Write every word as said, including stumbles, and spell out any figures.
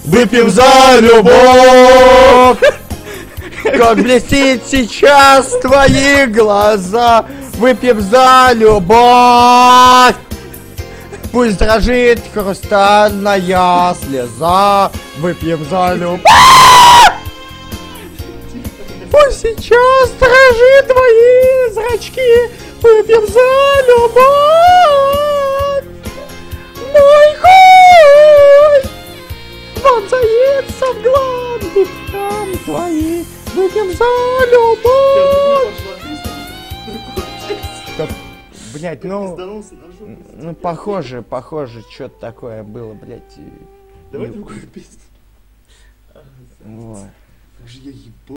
Выпьем за любовь. Как блестит сейчас твои глаза. Выпьем за любовь. Пусть дрожит хрустальная слеза. Выпьем за любовь. Пусть сейчас дрожит твои зрачки. Выпьем за любовь. Мой хуй вонзается в гланды там твои. Выпьем за любовь. Так, блять, ну, ну похоже, похоже, что-то такое было, блять. Давай другую песню. Вот. Как же я ебал.